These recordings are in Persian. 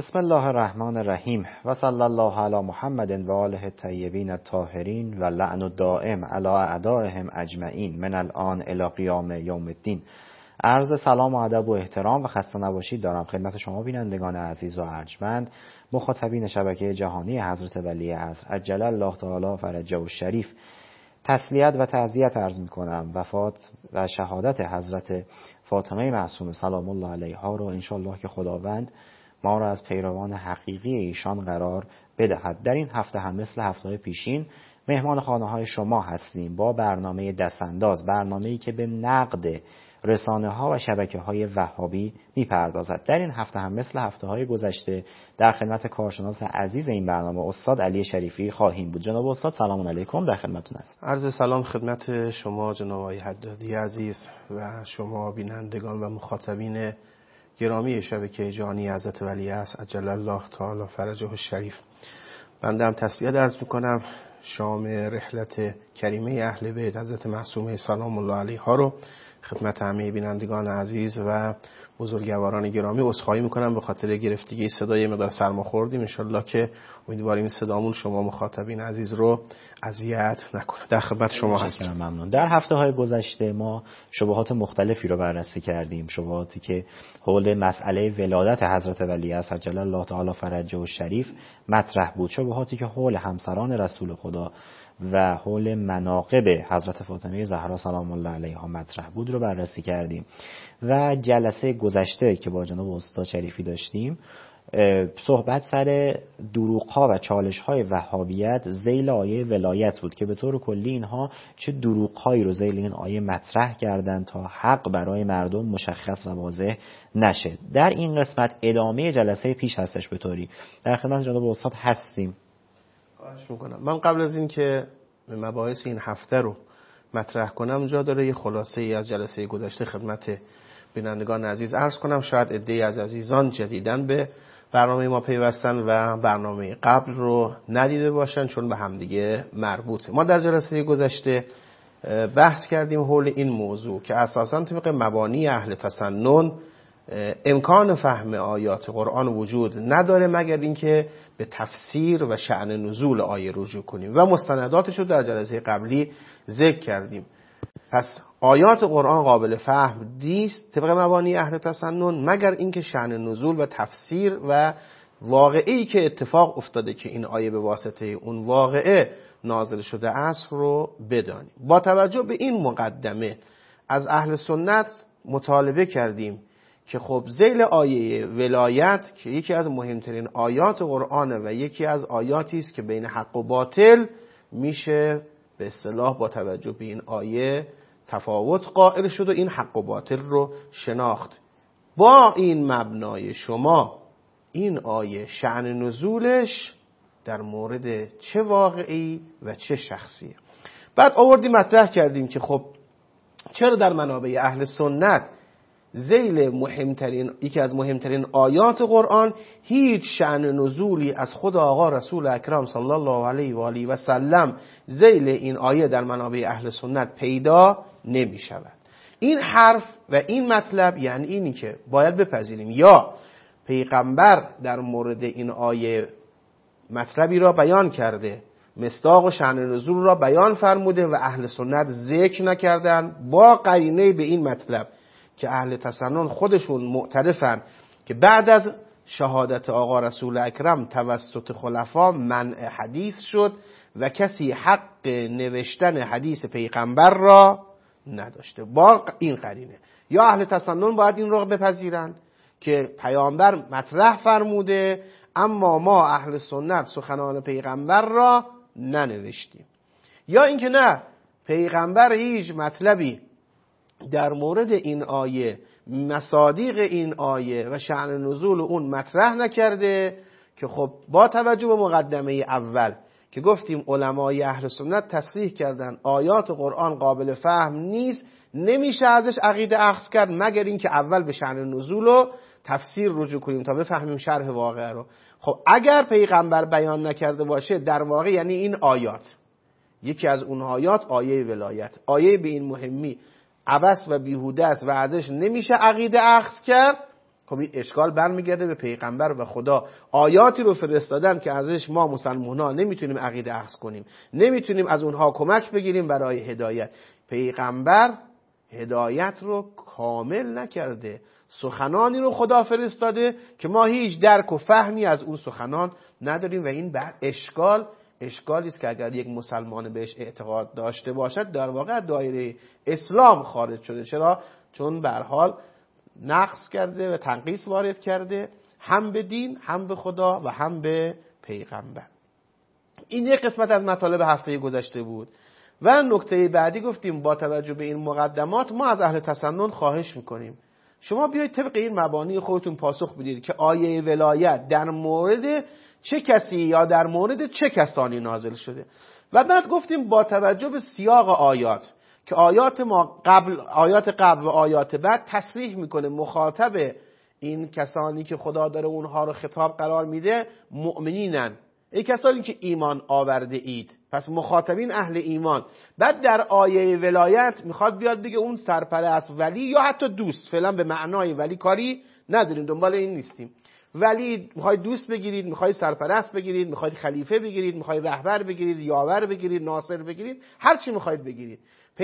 بسم الله الرحمن الرحیم و صلی الله علی محمد و آله الطیبین الطاهرین و لعن الدائم علی اعدائهم اجمعین من الان الی قیام یوم الدین. عرض سلام و ادب و احترام و خسته نباشید دارم خدمت شما بینندگان عزیز و ارجمند، مخاطبین شبکه جهانی حضرت ولی عصر عجل الله تعالی فرجه الشریف. تسلیت و تعزیت عرض می کنم وفات و شهادت حضرت فاطمه معصومه سلام الله علیها رو انشالله که خداوند ما را از پیروان حقیقی ایشان قرار بدهد. در این هفته هم مثل هفته‌های پیشین مهمان خانه‌های شما هستیم با برنامه دستانداز، برنامه‌ای که به نقد رسانه‌ها و شبکه‌های وهابی می‌پردازد. در این هفته هم مثل هفته‌های گذشته در خدمت کارشناس عزیز این برنامه استاد علی شریفی خواهیم بود. جناب استاد سلام علیکم، در خدمتتون هستم. عرض سلام خدمت شما جناب آقای حدادی عزیز و شما بینندگان و مخاطبین گرامی شبکه جهانی حضرت ولی عصر عجل الله تعالی فرجه الشریف. بنده هم تسلیت عرض میکنم شام رحلت کریمه اهل بیت حضرت معصومه سلام الله علیها رو خدمت همه بینندگان عزیز و بزرگواران گرامی عذرخواهی میکنم به خاطر گرفتگی صدای مقدار سرما خوردیم. انشالله که امیدواریم صدامون شما مخاطبین عزیز رو اذیت نکنه. در خدمت شما هستم. ممنون. در هفته‌های گذشته ما شبهات مختلفی رو بررسی کردیم، شبهاتی که حول مسئله ولادت حضرت ولی عصر عجل الله تعالی فرجه الشریف مطرح بود، شبهاتی که حول همسران رسول خدا و حول مناقب حضرت فاطمه زهرا سلام الله علیها مطرح بود رو بررسی کردیم و جلسه گذشته که با جناب استاد شریفی داشتیم صحبت سر دروغ‌ها و چالش‌های وهابیت ذیل آیه ولایت بود که به طور کلی اینها چه دروغ‌هایی رو ذیل این آیه مطرح کردن تا حق برای مردم مشخص و واضح نشه. در این قسمت ادامه جلسه پیش هستش، به طوری در خدمت جناب استاد هستیم. خواهش میکنم. من قبل از این که مباحث این هفته رو مطرح کنم جا داره یه خلاصه ای از جلسه گذشته خدمت بینندگان عزیز عرض کنم. شاید عده‌ای از عزیزان جدیداً به برنامه ما پیوستن و برنامه قبل رو ندیده باشن چون به همدیگه مربوطه. ما در جلسه گذشته بحث کردیم حول این موضوع که اساساً طبق مبانی اهل تسنن امکان فهم آیات قرآن وجود نداره مگر اینکه به تفسیر و شأن نزول آیه رجوع کنیم و مستنداتش رو در جلسه قبلی ذکر کردیم. پس آیات قرآن قابل فهم نیست طبق مبانی اهل تسنن مگر اینکه شأن نزول و تفسیر و واقعی که اتفاق افتاده که این آیه به واسطه اون واقعه نازل شده است رو بدانیم. با توجه به این مقدمه از اهل سنت مطالبه کردیم که خب ذیل آیه ولایت که یکی از مهمترین آیات قرآنه و یکی از آیاتی است که بین حق و باطل میشه به اصطلاح با توجه به این آیه تفاوت قائل شد و این حق و باطل رو شناخت. با این مبنای شما این آیه شأن نزولش در مورد چه واقعی و چه شخصیه. بعد آوردیم مطرح کردیم که خب چرا در منابع اهل سنت ذیل مهمترین یکی از مهمترین آیات قرآن هیچ شأن نزولی از خود آقا رسول اکرم صلی الله علیه و آله و سلم ذیل این آیه در منابع اهل سنت پیدا نمی شود. این حرف و این مطلب یعنی اینی که باید بپذیریم یا پیغمبر در مورد این آیه مطلبی را بیان کرده، مصداق و شأن نزول را بیان فرموده و اهل سنت ذکر نکردن، با قرینه به این مطلب که اهل تسنن خودشون معترفن که بعد از شهادت آقا رسول اکرم توسط خلفا منع حدیث شد و کسی حق نوشتن حدیث پیغمبر را نداشته. با این قرینه یا اهل تسنن باید این رو بپذیرن که پیامبر مطرح فرموده اما ما اهل سنت سخنان پیغمبر را ننوشتیم، یا اینکه نه پیغمبر هیچ مطلبی در مورد این آیه مصادیق این آیه و شأن نزول اون مطرح نکرده که خب با توجه به مقدمه اول که گفتیم علمای اهل سنت تصریح کردن آیات قرآن قابل فهم نیست، نمیشه ازش عقیده اخذ کرد مگر اینکه اول به شأن نزول و تفسیر رجوع کنیم تا بفهمیم شرح واقعه رو. خب اگر پیغمبر بیان نکرده باشه در واقع یعنی این آیات یکی از اون آیات آیه ولایت، آیه به این مهمی عبث و بیهوده است و ازش نمیشه عقیده اخذ کرد. خب این اشکال برمیگرده به پیغمبر و خدا آیاتی رو فرستادن که ازش ما مسلمان‌ها نمیتونیم عقیده اخذ کنیم، نمیتونیم از اونها کمک بگیریم برای هدایت. پیغمبر هدایت رو کامل نکرده، سخنانی رو خدا فرستاده که ما هیچ درک و فهمی از اون سخنان نداریم و این اشکالی است که اگر یک مسلمان بهش اعتقاد داشته باشد در واقع دایره اسلام خارج شده. چرا؟ چون به هر حال نقص کرده و تنقیص وارد کرده، هم به دین، هم به خدا و هم به پیغمبر. این یک قسمت از مطالب هفته گذشته بود. و نکته بعدی گفتیم با توجه به این مقدمات ما از اهل تسنن خواهش میکنیم شما بیایید طبق این مبانی خودتون پاسخ بدید که آیه ولایت در مورد چه کسی یا در مورد چه کسانی نازل شده. و بعد گفتیم با توجه به سیاق آیات که آیات قبل و آیات بعد تصریح میکنه مخاطب این کسانی که خدا داره اونها رو خطاب قرار میده مؤمنینن، ای کسانی که ایمان آورده اید، پس مخاطبین اهل ایمان. بعد در آیه ولایت میخواد بیاد بگه اون سرپرست ولی یا حتی دوست، فعلا به معنای ولی کاری نداریم، دنبال این نیستیم. ولی میخواید دوست بگیرید، میخواید سرپرست بگیرید، میخواید خلیفه بگیرید، میخواید رهبر بگیرید، یاور بگیرید، ناصر بگیرید، هر چی میخواید بگیرید.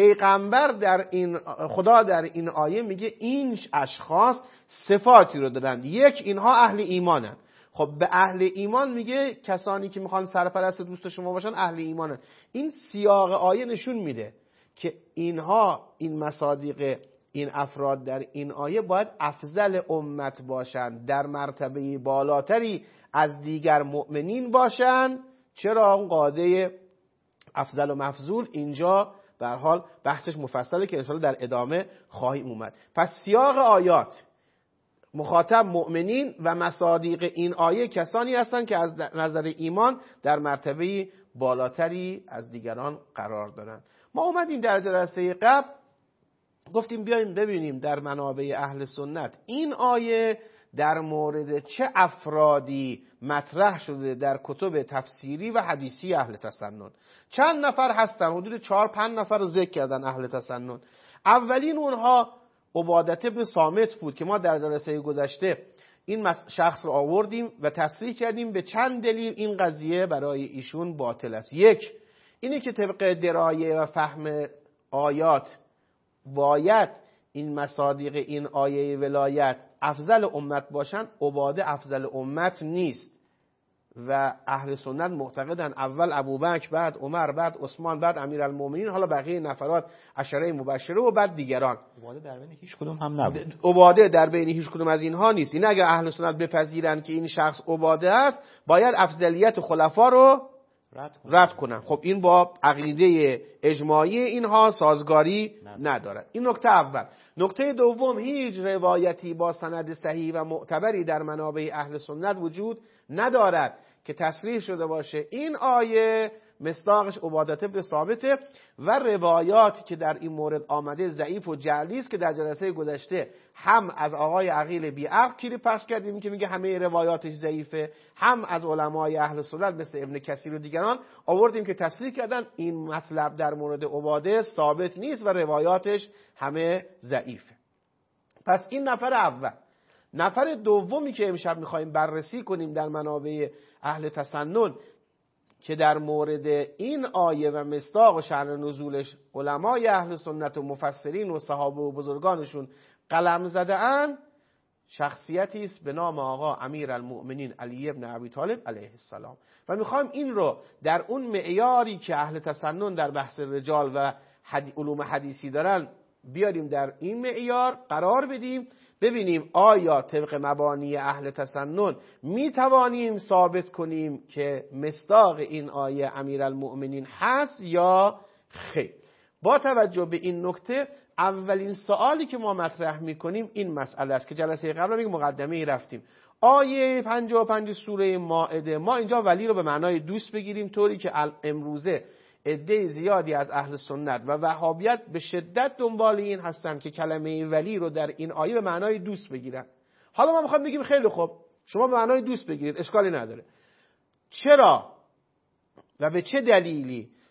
خدا در این آیه میگه این اشخاص صفاتی رو دارن. یک، اینها اهل ایمانن. خب به اهل ایمان میگه کسانی که میخوان سرپرست دوست شما باشن اهل ایمانن. این سیاق آیه نشون میده که اینها، این مصادیق، این افراد در این آیه باید افضل امت باشند، در مرتبه بالاتری از دیگر مؤمنین باشند. چرا؟ اون قاعده افضل و مفضول اینجا به هر حال بحثش مفصله که انشاءالله در ادامه خواهیم اومد. پس سیاق آیات مخاطب مؤمنین و مصادیق این آیه کسانی هستند که از نظر ایمان در مرتبه بالاتری از دیگران قرار دارند. ما اومدیم در جلسه قبل گفتیم بیایم ببینیم در منابع اهل سنت این آیه در مورد چه افرادی مطرح شده در کتب تفسیری و حدیثی اهل تسنن. چند نفر هستن؟ حدود 4-5 نفر رو ذکر کردن اهل تسنن. اولین اونها عبادة بن صامت بود که ما در جلسه گذشته این شخص رو آوردیم و تصریح کردیم به چند دلیل این قضیه برای ایشون باطل است. یک، اینی که طبق درایه و فهم آیات باید این مصادیق این آیه ولایت افضل امت باشن. عباده افضل امت نیست و اهل سنت معتقدن اول ابوبکر، بعد عمر، بعد عثمان، بعد امیرالمومنین، حالا بقیه نفرات عشره مبشره و بعد دیگران. عباده در بین هیچ کدوم هم نبود. عباده در بین هیچ کدوم از اینها نیست. این اگر اهل سنت بپذیرن که این شخص عباده است باید افضلیت خلفا رو رد کنن. خب این با عقیده اجماعی اینها سازگاری نداره. این نکته اول. نکته دوم، هیچ روایتی با سند صحیح و معتبری در منابع اهل سنت وجود ندارد که تصریح شده باشه این آیه مصداقش عبادة بن ثابته و روایاتی که در این مورد آمده ضعیف و جعلی است که در جلسه گذشته هم از آقای عقیل بیعقل کلی پخش کردیم که میگه همه روایاتش ضعیفه، هم از علمای اهل سنت مثل ابن کثیر و دیگران آوردیم که تصریح کردن این مطلب در مورد عباده ثابت نیست و روایاتش همه ضعیفه. پس این نفر اول. نفر دومی که امشب میخوایم بررسی کنیم در منابع اهل تسنن که در مورد این آیه و مصداق و شأن نزولش علمای اهل سنت و مفسرین و صحابه و بزرگانشون قلم زده اند، شخصیتی است به نام آقا امیرالمؤمنین علی ابن ابی طالب علیه السلام. و میخوایم این رو در اون معیاری که اهل تسنن در بحث رجال و علوم حدیثی دارن بیاریم در این معیار قرار بدیم، ببینیم آیا طبق مبانی اهل تسنن می توانیم ثابت کنیم که مصداق این آیه امیرالمؤمنین هست یا خیر. با توجه به این نکته اولین سوالی که ما مطرح می کنیم این مسئله است که جلسه قبل یک مقدمه رفتیم. آیه 55 سوره مائده، ما اینجا ولی رو به معنای دوست بگیریم طوری که امروزه عده زیادی از اهل سنت و وهابیت به شدت دنبال این هستن که کلمه ولی رو در این آیه به معنای دوست بگیرن. حالا ما میخوایم بگیم خیلی خوب شما به معنای دوست بگیرید، اشکالی نداره. چرا و به چه دلیلی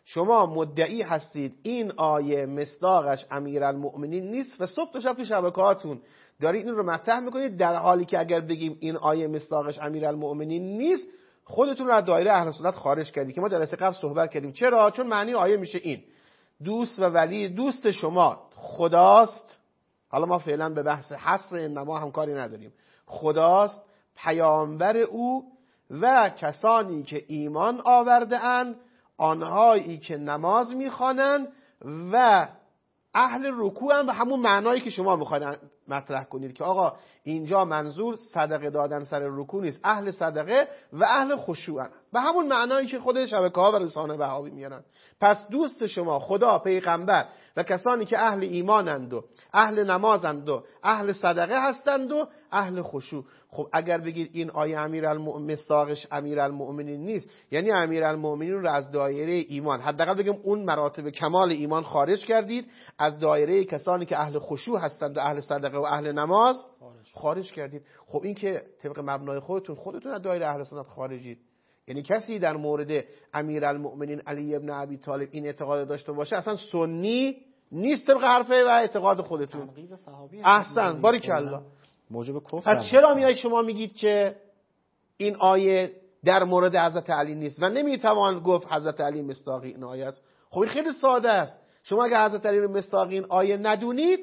شما مدعی هستید این آیه مصداقش امیرالمؤمنین نیست و صبح تا شب تو شبکه‌هاتون دارید این رو مطرح میکنید، در حالی که اگر بگیم این آیه مصداقش امیرالمؤمنین نیست خودتون رو از دایره اهل سنت خارج کردید که ما جلسه قبل صحبت کردیم. چرا؟ چون معنی آیه میشه این: دوست و ولی، دوست شما خداست. حالا ما فعلا به بحث حصر انما هم کاری نداریم. خداست، پیامبر او و کسانی که ایمان آورده اند، آنهایی که نماز میخوانند و اهل رکوع هم به همون معنایی که شما میخواید مطرح کنید که آقا اینجا منظور صدقه دادن سر رکوع نیست، اهل صدقه و اهل خشوع هم. به همون معنایی که خود شبکه‌ها و رسانه بهایی میارن. پس دوست شما خدا، پیغمبر و کسانی که اهل ایمانند و اهل نمازند و اهل صدقه هستند و اهل خشوع. خب اگر بگید این آیه مصداقش امیرالمؤمنین نیست، یعنی امیرالمؤمنین رو از دایره ایمان، حداقل بگیم اون مراتب کمال ایمان، خارج کردید، از دایره کسانی که اهل خشوع هستند و اهل صدقه و اهل نماز خارج کردید. خب این که طبق مبنای خودتون از دایره اهل سنت خارجید. یعنی کسی در مورد امیرالمؤمنین علی ابن ابی طالب این اعتقاد داشته باشه اصلا سنی نیست طبق حرفه و اعتقاد خودتون. احسن، باریکالله. موجب کفر. پس چرا میای شما میگید که این آیه در مورد حضرت علی نیست و نمیتوان گفت حضرت علی مصداقی این آیه است؟ خب این خیلی ساده است. شما اگه حضرت علی رو مصداقی این آیه ندونید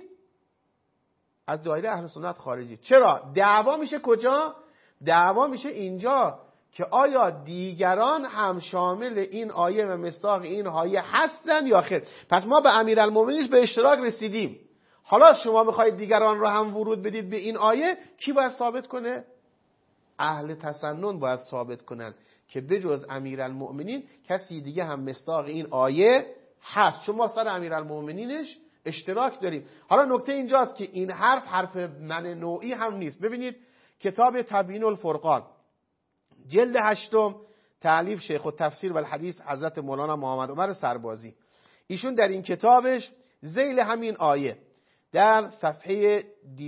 از دایره اهل سنت خارجید. چرا؟ دعوا میشه کجا؟ دعوا میشه اینجا که آیا دیگران هم شامل این آیه و مصداق این آیه هستن یا خیر. پس ما به امیرالمومنین به اشتراک رسیدیم. حالا شما میخواید دیگران رو هم ورود بدید به این آیه، کی باید ثابت کنه؟ اهل تسنن باید ثابت کنن که بجز امیرالمومنین کسی دیگه هم مصداق این آیه هست، چون ما سر امیرالمومنینش اشتراک داریم. حالا نکته اینجاست که این حرف من نوعی هم نیست. ببینید کتاب تبیین الفرقان جلد 8 تألیف شیخ التفسیر و الحدیث حضرت مولانا محمد عمر سربازی، ایشون در این کتابش ذیل همین آیه در صفحه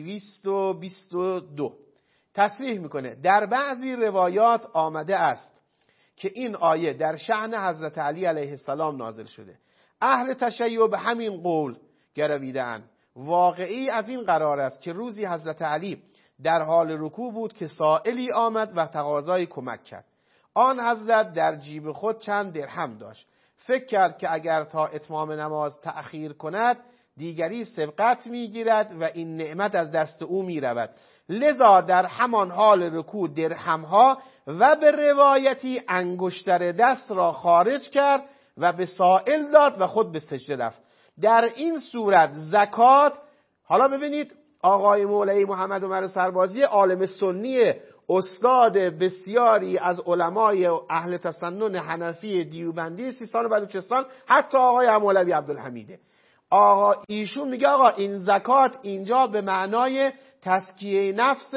222 تصریح میکنه در بعضی روایات آمده است که این آیه در شأن حضرت علی علیه السلام نازل شده. اهل تشیع به همین قول گرویدند. واقعی از این قرار است که روزی حضرت علی در حال رکوع بود که سائلی آمد و تقاضای کمک کرد. آن حضرت در جیب خود چند درهم داشت. فکر کرد که اگر تا اتمام نماز تأخیر کند دیگری سبقت میگیرد و این نعمت از دست او میرود. لذا در همان حال رکوع درهمها و به روایتی انگشتر دست را خارج کرد و به سائل داد و خود به سجده رفت. در این صورت زکات، حالا ببینید آقای مولوی محمد عمر سربازی عالم سنی، استاد بسیاری از علمای اهل تسنن حنفی دیوبندی سیستان و بلوچستان، حتی آقای مولوی عبدالحمیده، آقا ایشون میگه آقا این زکات اینجا به معنای تزکیه نفس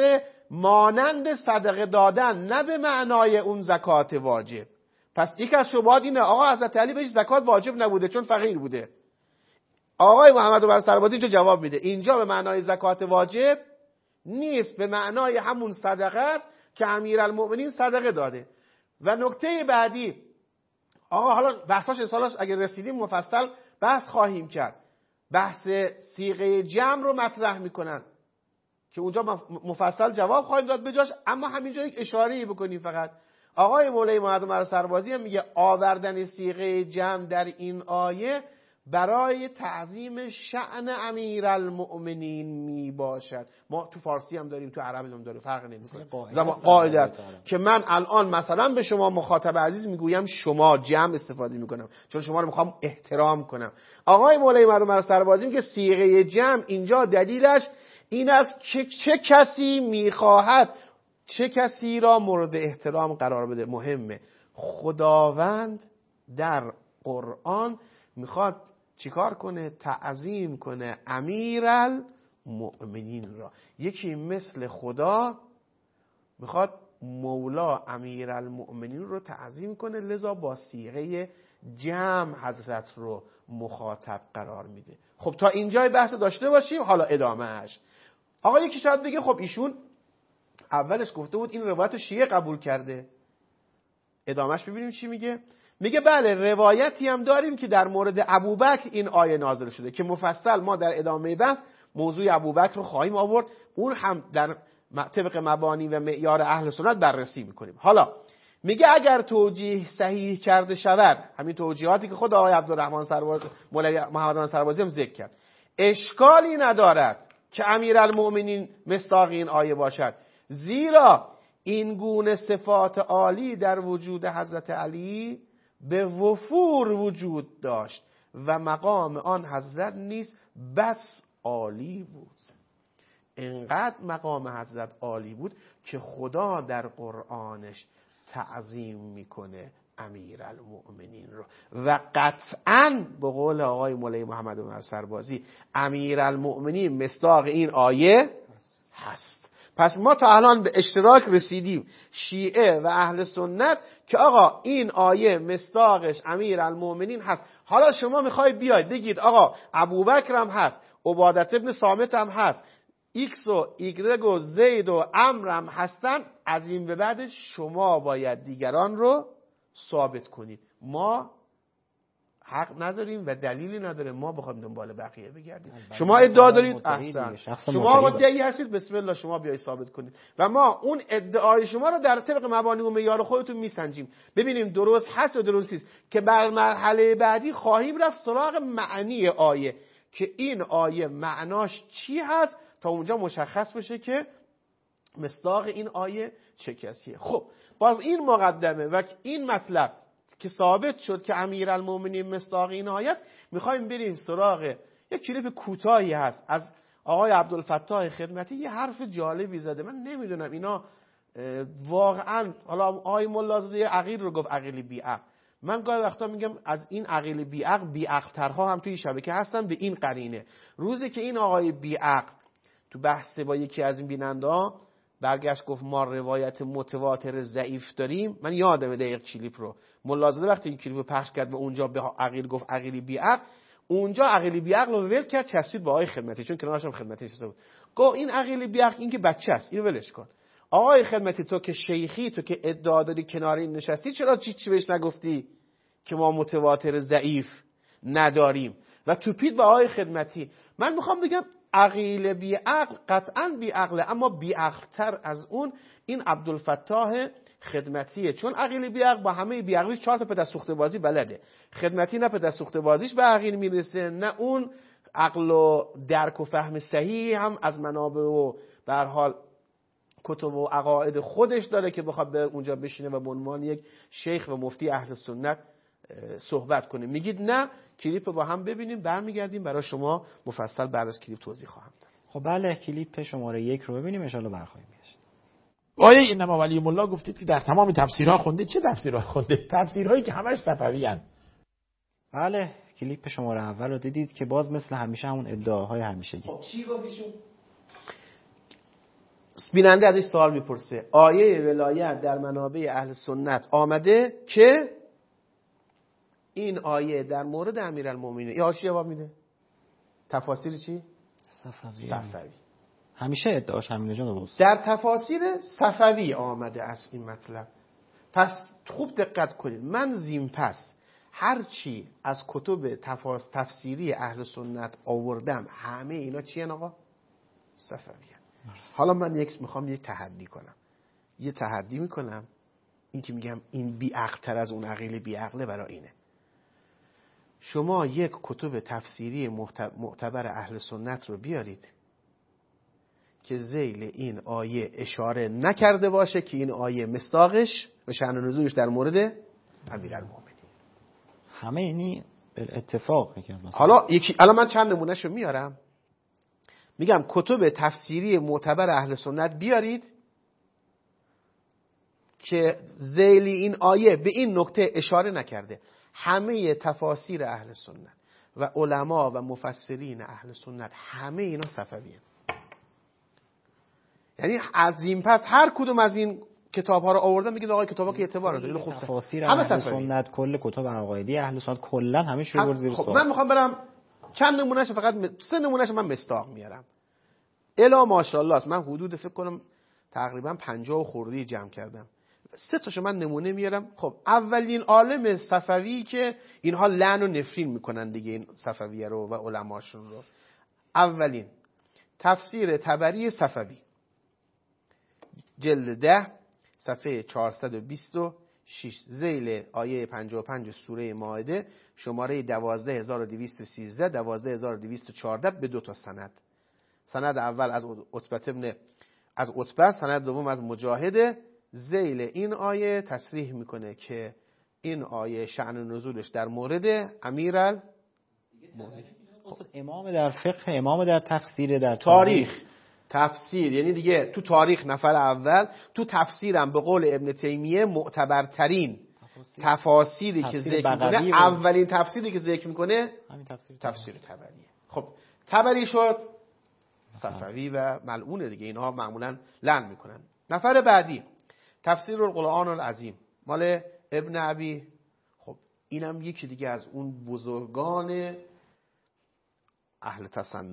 مانند صدقه دادن، نه به معنای اون زکات واجب. پس یک از شبهات اینه آقا حضرت علی بهش زکات واجب نبوده چون فقیر بوده. آقای محمد عمر سربازی اینجا جواب میده اینجا به معنای زکات واجب نیست، به معنای همون صدقه است که امیرالمؤمنین صدقه داده. و نکته بعدی، آقا حالا بحثاش انشاءالله اگر رسیدیم مفصل بحث خواهیم کرد، بحث صیغه جمع رو مطرح میکنن که اونجا مفصل جواب خواهیم داد بجاش، اما همینجا یک اشاره‌ای بکنیم فقط. آقای مولوی محمد عمر سربازی هم میگه آوردن صیغه جمع در این آیه برای تعظیم شأن امیرالمؤمنین می باشد. ما تو فارسی هم داریم، تو عربی هم داریم، فرق نمیکنه. قاعده که من الان مثلا به شما مخاطب عزیز میگویم شما، جمع استفاده میکنم چون شما رو میخوام احترام کنم. آقای مولوی محمد عمر سربازی میگه صیغه جمع اینجا دلیلش این است که چه کسی میخواهد چه کسی را مورد احترام قرار بده. مهمه خداوند در قرآن میخواد چیکار کنه؟ تعظیم کنه امیرالمؤمنین را. یکی مثل خدا میخواد مولا امیرالمؤمنین رو تعظیم کنه، لذا با صیغه جمع حضرت رو مخاطب قرار میده. خب تا اینجای بحث داشته باشیم، حالا ادامهش. آقا یکی شاید بگه خب ایشون اولش گفته بود این روایت شیعه قبول کرده، ادامهش ببینیم چی میگه. میگه بله روایتی هم داریم که در مورد ابوبکر این آیه نازل شده که مفصل ما در ادامه بحث موضوع ابوبکر رو خواهیم آورد، اون هم در طبق مبانی و معیار اهل سنت بررسی میکنیم. حالا میگه اگر توجیه صحیح کرده شود، همین توجیهاتی که خود آقای عبدالرحمن سرباز مولوی محمد سربازی هم ذکر کرد، اشکالی ندارد که امیرالمؤمنین مصداق این آیه باشد، زیرا این گونه صفات عالی در وجود حضرت علی به وفور وجود داشت و مقام آن حضرت نیز بس عالی بود. انقدر مقام حضرت عالی بود که خدا در قرآنش تعظیم میکنه امیرالمؤمنین رو و قطعاً به قول آقای مولوی محمد سربازی امیرالمؤمنین مصداق این آیه هست. پس ما تا الان به اشتراک رسیدیم شیعه و اهل سنت که آقا این آیه مصداقش امیرالمؤمنین هست. حالا شما میخوای بیاید بگید آقا ابوبکر هم هست، عبادت ابن صامت هم هست، ایکس و ایگرگ و زید و عمرو هم هستن، از این به بعد شما باید دیگران رو ثابت کنید. ما حق نداریم و دلیلی نداره ما بخوایم دنبال بقیه بگردیم. شما ادعا دارید احسن، شما مدعی هستید، بسم الله شما بیایید ثابت کنید و ما اون ادعای شما رو در طبق مبانی و معیار خودتون میسنجیم ببینیم درست هست یا درست نیست، که بر مرحله بعدی خواهیم رفت سراغ معنی آیه که این آیه معناش چی هست تا اونجا مشخص بشه که مصداق این آیه چه کسیه. خب با این مقدمه و این مطلب که ثابت شد که امیرالمؤمنین مصداق این آیه است، میخوایم بریم سراغ یک کلیپ کوتاهی هست از آقای عبدالفتاح خدمتی. یه حرف جالبی زده، من نمیدونم اینا واقعا، حالا آقای ملازده عقیل رو گفت عقیل بیعقل، من گاهی وقتا میگم از این عقیل بیعقل بیعقل‌ترها هم توی شبکه هستن. به این قرینه روزی که این آقای بیعقل تو بحث با یکی از این بیننده برگشت گفت ما روایت متواتر ضعیف داریم، من یادم دقیق کلیپ رو، ملازده وقتی این کلیپ رو پخش کرد و اونجا به عقیل گفت عقیل بیعقل، اونجا عقیل بیعقل رو ول کرد چسبید با آقای خدمتی، چون کنارش هم خدمتی نشسته بود، گفت این عقیل بیعقل این که بچه است، اینو ولش کن. آقای خدمتی تو که شیخی، تو که ادعا داری کنار این نشستی، چرا چی بهش نگفتی که ما متواتر ضعیف نداریم و توپید با آقای خدمتی؟ من میخوام بگم عقیل بیعقل قطعاً بیعقله، اما بیعقلتر از اون این عبدالفتاح خدمتیه، چون عقیل بیعقل با همه بیعقلیش 4 تا پدر سوخته بازی بلده. خدمتی نه پدر سوخته بازیش به عقیل میرسه، نه اون عقل و درک و فهم صحیح هم از منابع و به هر حال کتب و عقاید خودش داره که بخواد به اونجا بشینه و به عنوان یک شیخ و مفتی اهل سنت صحبت کنیم. میگید نه، کلیپ با هم ببینیم، برمیگردیم برای شما مفصل بعد از کلیپ توضیح خواهم داد. خب بله، کلیپ شماره 1 رو ببینیم ان شاءالله برخواهیم گشت. آیه انما ولی الله گفتید که در تمام تفسیرها خونده. چه تفسیرها خونده؟ تفسیرهایی که همش صفوی ان. بله، کلیپ شماره اول رو دیدید که باز مثل همیشه همون ادعاهای همیشگی. خب چی گفتیشون؟ بیننده ازش سوال میپرسه آیه ولایت در منابع اهل سنت آمده که این آیه در مورد امیرالمومنین، یا چی جواب میده؟ تفاسیر چی؟ صفوی. همیشه ادعاش همینه جناب استاد. در تفاسیر صفوی آمده از این مطلب. پس خوب دقت کنید، من زین پس هر چی از کتب تفسیری اهل سنت آوردم همه اینا چی ان آقا؟ صفوی. حالا من میخوام یک تحدی کنم. یه تحدی میکنم، این که میگم این بیعقل‌تر از اون عقیل بیعقله برای اینه. شما یک کتب تفسیری معتبر اهل سنت رو بیارید که ذیل این آیه اشاره نکرده باشه که این آیه مصداقش و شأن نزولش در مورد امیرالمومنین. همه اینی به اتفاق میگم. حالا من چند نمونهشو میارم، میگم کتب تفسیری معتبر اهل سنت بیارید که ذیل این آیه به این نکته اشاره نکرده. همه تفاسیر اهل سنت و علما و مفسرین اهل سنت همه اینا صفویه. یعنی از این پس هر کدوم از این کتاب ها رو آوردن میگید آقا کتابا که اعتبار نداره. خب تفاسیر اهل سنت، کل کتب عقایدی اهل سنت کلا همه شو زیر سوال. من میخوام برم چند نمونهش، فقط 3 نمونهش من مستاق میارم. الا ماشاءالله است، من حدود فکر کنم تقریبا 50 خردی جمع کردم. 3 تاشو من نمونه میارم. خب اولین عالم صفوی که اینها لعن و نفرین میکنن دیگه این صفویه رو و علماشون رو، اولین تفسیر طبری صفوی جلد 10 صفحه 426 ذیل آیه 55 سوره مائده شماره 12213 12214 به 2 تا سند. سند اول از عتبه، سند دوم از مجاهد. ذیل این آیه تصریح میکنه که این آیه شأن نزولش در مورد امیرالمومنین، امام در فقه، امام در تفسیر، در تاریخ تفسیر، یعنی دیگه تو تاریخ نفر اول، تو تفسیرم به قول ابن تیمیه معتبرترین تفاسیری که ذکر میکنه، اولین تفسیری که ذکر میکنه همین تفسیر طبریه. خب طبری شد صفوی و ملعون دیگه، اینها معمولا لعن میکنن. نفر بعدی تفسیر القرآن العظیم مال ابن عبی. خب اینم یکی دیگه از اون بزرگان اهل تسنن،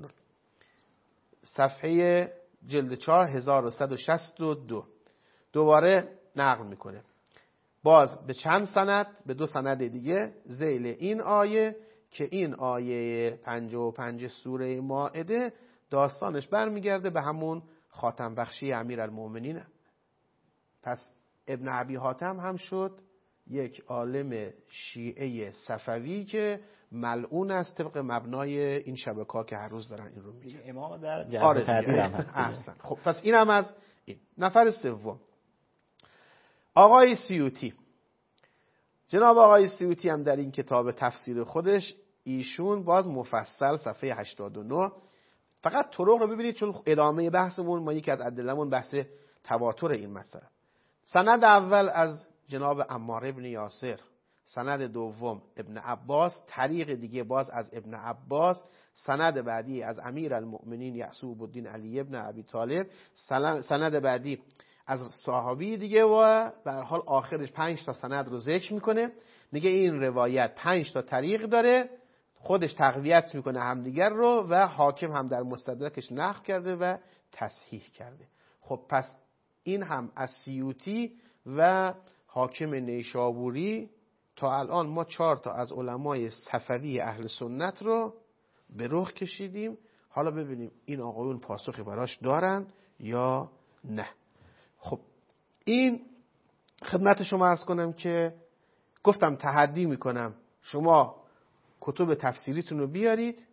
صفحه جلد 4 1162 دوباره نقل میکنه، باز به چند سند، به 2 سند دیگه ذیل این آیه که این آیه 55 سوره مائده داستانش برمیگرده به همون خاتم بخشی امیرالمومنین. پس ابن ابی حاتم هم شد یک عالم شیعه صفوی که ملعون است طبق مبنای این شبکه‌ها که هر روز دارن این رو میگن. امام در جهاد تربیت هم هست. خب پس اینم از این. نفر سوم آقای سیوطی. جناب آقای سیوطی هم در این کتاب تفسیر خودش ایشون باز مفصل صفحه 89، فقط طرق رو ببینید چون ادامه بحثمون ما یکی از ادله‌مون بحث تواتر این مسئله. سند اول از جناب عمار ابن یاسر، سند دوم ابن عباس، طریق دیگه باز از ابن عباس، سند بعدی از امیرالمؤمنین یعقوب الدین علی ابن ابی طالب، سند بعدی از صحابی دیگه و به هر حال آخرش 5 تا سند رو ذکر میکنه. میگه این روایت 5 تا طریق داره، خودش تقویت میکنه همدیگر رو و حاکم هم در مستدرکش نقل کرده و تصحیح کرده. خب پس این هم از سیوطی و حاکم نیشابوری تا الان ما 4 تا از علمای صفوی اهل سنت رو به رخ کشیدیم. حالا ببینیم این آقایون پاسخی براش دارن یا نه. خب این خدمت شما عرض کنم که گفتم تحدی میکنم شما کتب تفسیریتون رو بیارید،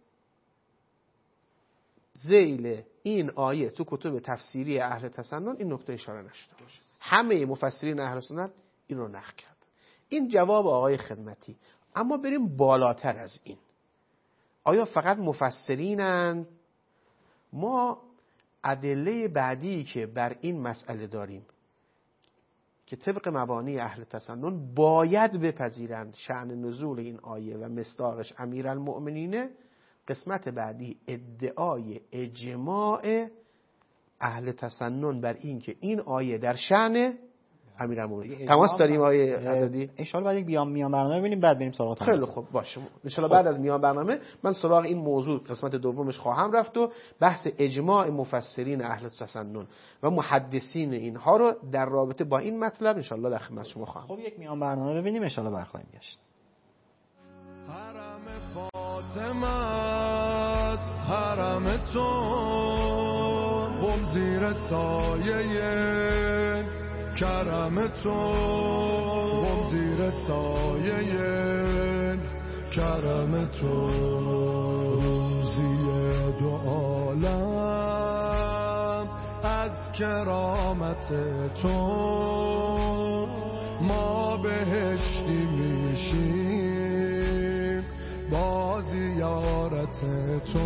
ذیل این آیه تو کتب تفسیری اهل تسنن این نکته اشاره نشده. همه مفسرین اهل سنت این رو نقل کرد. این جواب آقای خدمتی. اما بریم بالاتر از این. آیا فقط مفسرینن؟ ما ادله بعدی که بر این مسئله داریم که طبق مبانی اهل تسنن باید بپذیرند شأن نزول این آیه و مصداقش امیرالمؤمنینه، قسمت بعدی ادعای اجماع اهل تسنن بر این که این آیه در شأن امیرالمؤمنین. تماس داریم آیه عددی؟ ان شاء الله بعد میان برنامه ببینیم، بعد بریم سراغ تماس. خیلی خوب باشه، ان شاء الله بعد از میان برنامه من سراغ این موضوع قسمت دومش خواهم رفت و بحث اجماع مفسرین اهل تسنن و محدثین اینها رو در رابطه با این مطلب ان شاء الله در خدمت شما خواهم. خب یک میان برنامه ببینیم، ان شاء الله برخواهیم گشت. حرم فاطمه است حرم تو، قم زیر سایه کرم تو، قم زیر سایه کرم تو، روزی 2 عالم از کرامت تو، ما بهشتی میشیم با زیارت تو،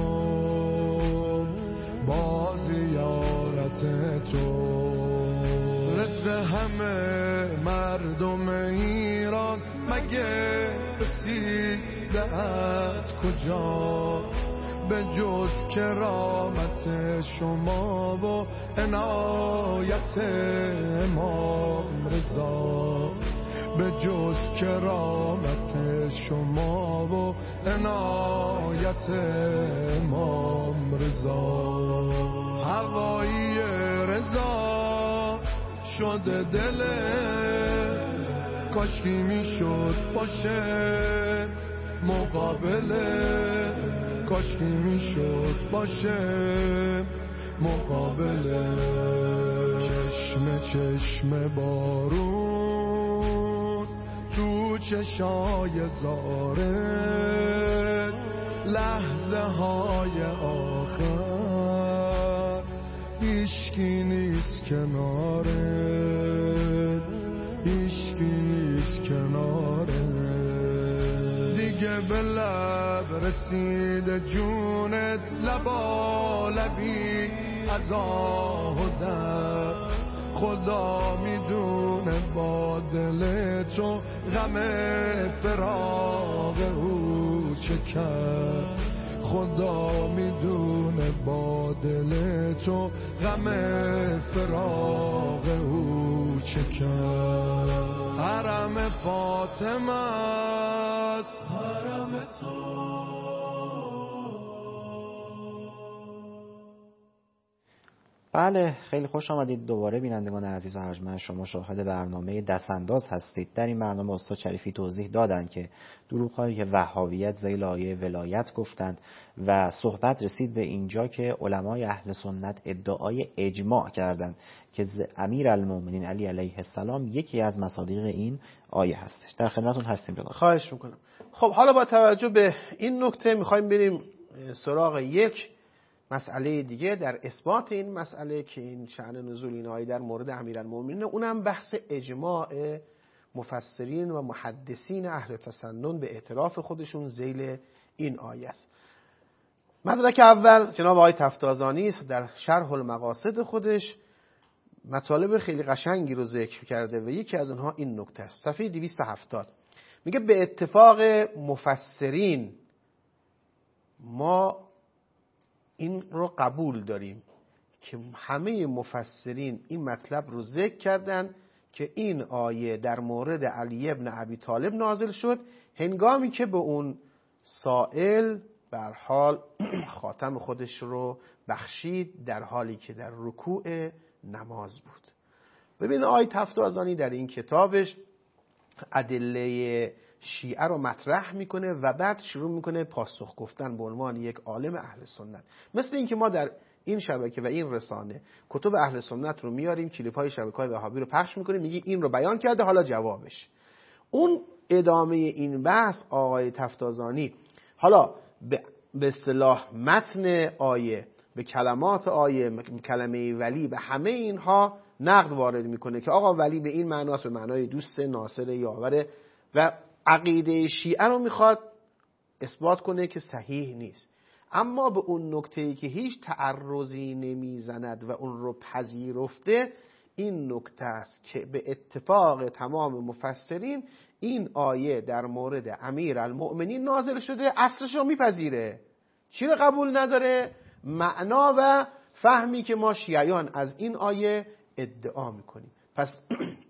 با زیارت تو. رزق همه مردم ایران مگه رسیده از کجا، به جز کرامت شما و عنایت امام رضا، به جز کرامت شما و عنایت امام رضا. هوایی رضا شده دلت کاشکی میشد باشه مقابله کاشکی میشد باشه مقابله چشم چشم بارون تو چشای زاره لحظه های آخر هیچکی نیست کنارت هیچکی نیست کنارت دیگه به لب رسید جونت لبا لبی از آه و درد خدا میدونه با دل تو غم فراق او چه کرد خدا میدونه با دل تو غم فراق او چه کرد حرم فاطمه است حرم تو. بله خیلی خوش آمدید دوباره بینندگان عزیز و ارجمند. شما شاهد برنامه دستانداز هستید. در این برنامه استاد شریفی توضیح دادند که دروغ‌هایی که وهابیت ذیل آیه ولایت گفتند و صحبت رسید به اینجا که علمای اهل سنت ادعای اجماع کردند که امیرالمومنین علی علیه السلام یکی از مصادیق این آیه هستش. در خدمتتون هستیم جناب. خواهش میکنم. خب حالا با توجه به این نکته میخوایم بریم سراغ یک مسئله دیگه در اثبات این مسئله که این شأن نزول این آیه در مورد امیرالمومنین، اونم بحث اجماع مفسرین و محدثین اهل تسنن به اعتراف خودشون ذیل این آیه است. مدرک اول جناب آقای تفتازانی است، در شرح المقاصد خودش مطالب خیلی قشنگی رو ذکر کرده و یکی از اونها این نکته است. صفحه 270 میگه به اتفاق مفسرین ما این رو قبول داریم که همه مفسرین این مطلب رو ذکر کردن که این آیه در مورد علی ابن ابی طالب نازل شد هنگامی که به اون سائل به هر حال خاتم خودش رو بخشید در حالی که در رکوع نماز بود. ببین آیه تفتازانی در این کتابش ادله شیعه رو مطرح میکنه و بعد شروع میکنه پاسخ گفتن به عنوان یک عالم اهل سنت. مثل اینکه ما در این شبکه و این رسانه کتب اهل سنت رو میاریم، کلیپ‌های شبکه‌های وهابی رو پخش میکنیم، میگی این رو بیان کرده حالا جوابش. اون ادامه این بحث آقای تفتازانی حالا به اصطلاح متن آیه، به کلمات آیه، کلمه ولی، به همه اینها نقد وارد میکنه که آقا ولی به این معناست، به معنای دوست، ناصر، یاوره، و عقیده شیعه رو میخواد اثبات کنه که صحیح نیست. اما به اون نکته‌ای که هیچ تعرضی نمیزند و اون رو پذیرفته، این نکته است که به اتفاق تمام مفسرین این آیه در مورد امیرالمؤمنین نازل شده، اصلش رو میپذیره. چی رو قبول نداره؟ معنا و فهمی که ما شیعیان از این آیه ادعا میکنیم. پس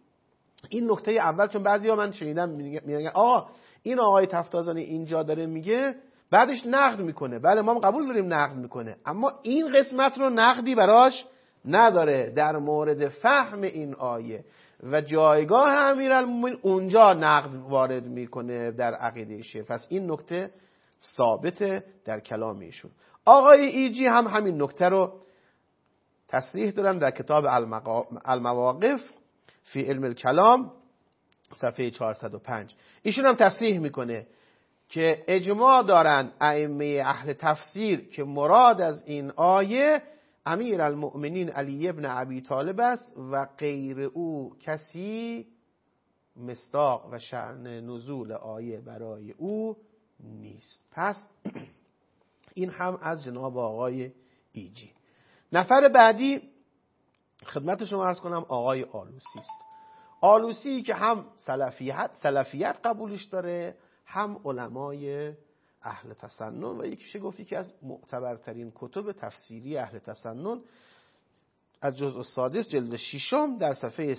این نکته اول، چون بعضی ها من شنیدم میگن آقا این آقای تفتازانی اینجا داره میگه، بعدش نقد میکنه. بله ما هم قبول داریم نقد میکنه، اما این قسمت رو نقدی براش نداره در مورد فهم این آیه و جایگاه امیرالمومنین، اونجا نقد وارد میکنه در عقیده شیعه. پس این نکته ثابته در کلام ایشون. آقای ایجی هم همین نکته رو تصریح دارن در کتاب المواقف فی علم الکلام صفحه 405. ایشون هم تصریح میکنه که اجماع دارن ائمه اهل تفسیر که مراد از این آیه امیرالمؤمنین علی ابن ابی طالب است و غیر او کسی مصداق و شأن نزول آیه برای او نیست. پس این هم از جناب آقای ایجی. نفر بعدی خدمت شما عرض کنم آقای آلوسی است. آلوسی که هم سلفیت قبولش داره، هم علمای اهل تسنن و یکیشه گفتی که از معتبرترین کتب تفسیری اهل تسنن از جزء السادس جلد 6 در صفحه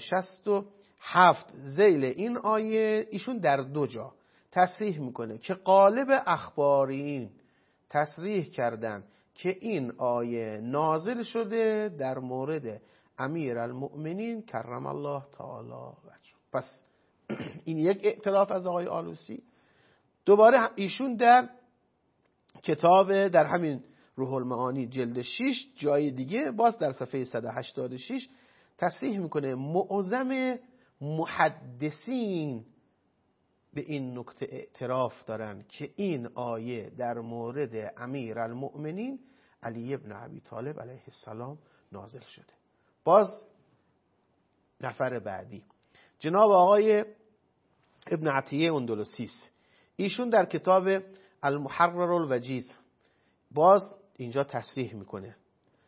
167 ذیل این آیه ایشون در 2 جا تصریح میکنه که غالب اخبارین تصریح کردن که این آیه نازل شده در مورد امیر المؤمنین کرم الله تعالی وجهه. پس این یک اعتراف از آقای آلوسی. دوباره ایشون در کتاب در همین روح المعانی جلد 6 جای دیگه باز در صفحه 186 تصریح میکنه معظم محدثین به این نکته اعتراف دارن که این آیه در مورد امیر المؤمنین علی ابن ابی طالب علیه السلام نازل شده. باز نفر بعدی جناب آقای ابن عطیه اندلسیس، ایشون در کتاب المحرر الوجیز باز اینجا تصریح میکنه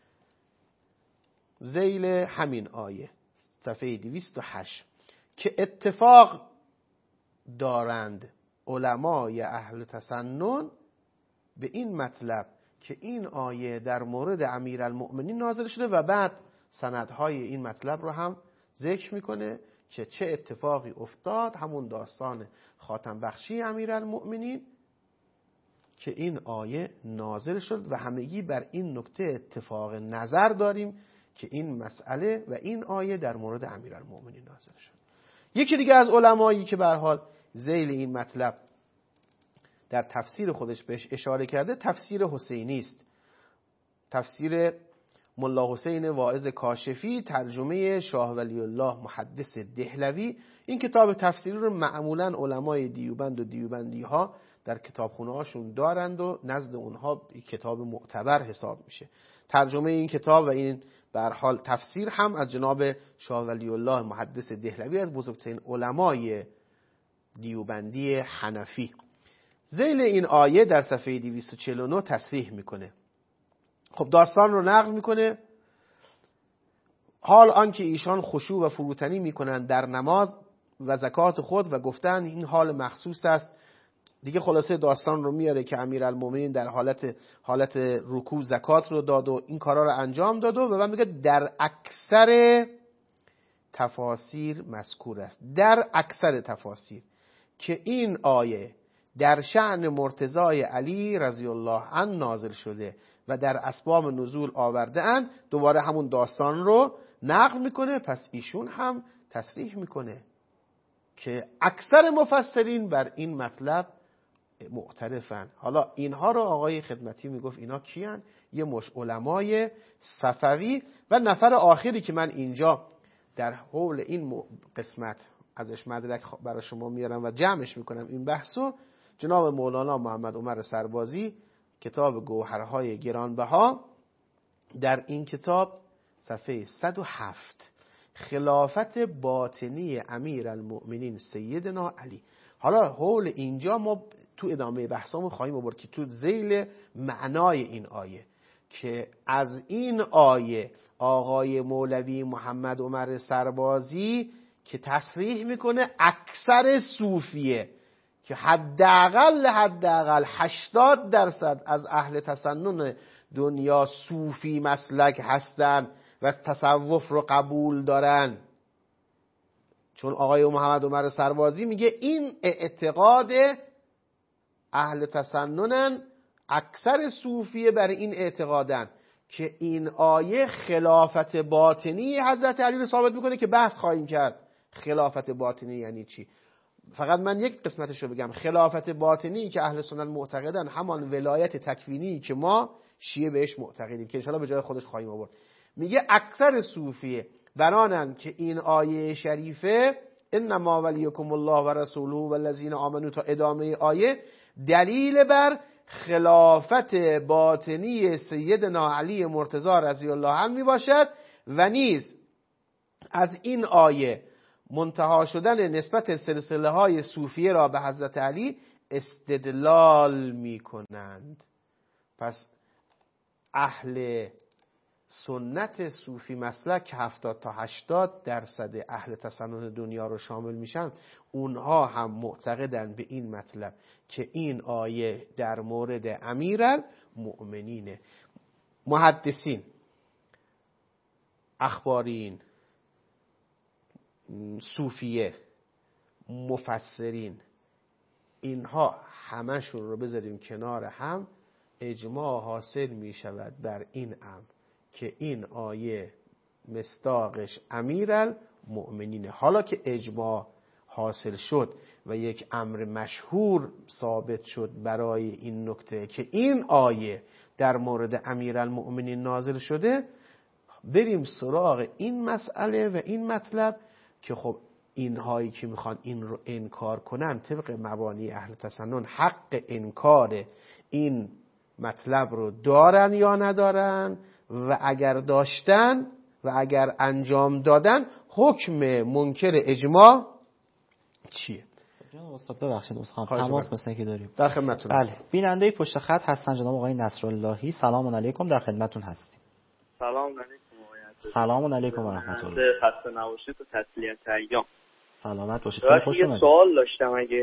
ذیل همین آیه صفحه 208 که اتفاق دارند علمای اهل تسنن به این مطلب که این آیه در مورد امیرالمؤمنین نازل شده و بعد سندهای این مطلب رو هم ذکر میکنه که چه اتفاقی افتاد، همون داستان خاتم بخشی امیرالمؤمنین که این آیه نازل شد و همگی بر این نکته اتفاق نظر داریم که این مسئله و این آیه در مورد امیرالمؤمنین نازل شد. یکی دیگه از علمایی که به هر حال ذیل این مطلب در تفسیر خودش بهش اشاره کرده تفسیر حسینی است، تفسیر ملا حسین واعظ کاشفی، ترجمه شاه ولی الله محدث دهلوی. این کتاب تفسیری رو معمولا علمای دیوبند و دیوبندی ها در کتابخونه هاشون دارند و نزد اونها کتاب معتبر حساب میشه. ترجمه این کتاب و این به هر حال تفسیر هم از جناب شاه ولی الله محدث دهلوی از بزرگترین علمای دیوبندی حنفی. ذیل این آیه در صفحه 249 تصریح میکنه. خب داستان رو نقل میکنه. حال آنکه ایشان خشوع و فروتنی میکنند در نماز و زکات خود و گفتن این حال مخصوص است. دیگه خلاصه داستان رو میاره که امیرالمومنین در حالت رکوع زکات رو داد و این کارا رو انجام داد و بعد میگه در اکثر تفاسیر مذکور است، در اکثر تفاسیر، که این آیه در شأن مرتضای علی رضی الله عنه نازل شده و در اسباب نزول آورده اند. دوباره همون داستان رو نقل میکنه. پس ایشون هم تصریح میکنه که اکثر مفسرین بر این مطلب معترفن. حالا اینها رو آقای خدمتی میگفت اینا کیان؟ یه مش علمای صفوی. و نفر آخری که من اینجا در حول این قسمت ازش مدرک برای شما میارم و جمعش میکنم این بحثو، جناب مولانا محمد عمر سربازی، کتاب گوهرهای گرانبها، در این کتاب صفحه 107 خلافت باطنی امیرالمؤمنین سیدنا علی. حالا حول اینجا ما تو ادامه بحثمون خواهیم آورد که تو ذیل معنای این آیه که از این آیه آقای مولوی محمد عمر سربازی که تصریح میکنه اکثر صوفیه که حداقل 80% از اهل تسنن دنیا صوفی مسلک هستن و تصوف رو قبول دارن. چون آقای محمد عمر سربازی میگه این اعتقاد اهل تسننن، اکثر صوفیه بر این اعتقادن که این آیه خلافت باطنی حضرت علی رو ثابت میکنه که بحث خواهیم کرد خلافت باطنی یعنی چی. فقط من یک قسمتش رو بگم. خلافت باطنی که اهل سنت معتقدن همان ولایت تکوینی که ما شیعه بهش معتقدیم که انشاءالله به جای خودش خواهیم آورد. میگه اکثر صوفیه برانن که این آیه شریفه انما ولیکم الله و رسوله والذین آمنوا تا ادامه آیه دلیل بر خلافت باطنی سیدنا علی مرتضی رضی الله عنه می باشد و نیز از این آیه منتهی شدن نسبت سلسله های صوفیه را به حضرت علی استدلال می کنند. پس اهل سنت صوفی مسلک 70 تا 80% اهل تسنن دنیا رو شامل میشن، اونها هم معتقدن به این مطلب که این آیه در مورد امیرالمؤمنینه. محدثین، اخبارین، صوفیه، مفسرین، اینها همشون رو بذاریم کنار هم، اجماع حاصل می شود بر این امر که این آیه مصداقش امیرالمؤمنینه. حالا که اجماع حاصل شد و یک امر مشهور ثابت شد برای این نکته که این آیه در مورد امیرالمؤمنین نازل شده، بریم سراغ این مسئله و این مطلب که خب اینهایی که میخوان این رو انکار کنن طبق مبانی اهل تسنن حق انکار این مطلب رو دارن یا ندارن، و اگر داشتن و اگر انجام دادن حکم منکر اجماع چیه؟ جناب استاد ببخشید تماس مثل که داریم در خدمتتون. بله، بیننده پشت خط هستن جناب آقای نصراللهی. سلام علیکم، در خدمتتون هستیم. سلام علیکم. سلام علیکم و رحمت الله. خسته نباشید و تسلیت ایام. سلامت باشید. خیلی خوش اومدید. یه سوال داشتم اگه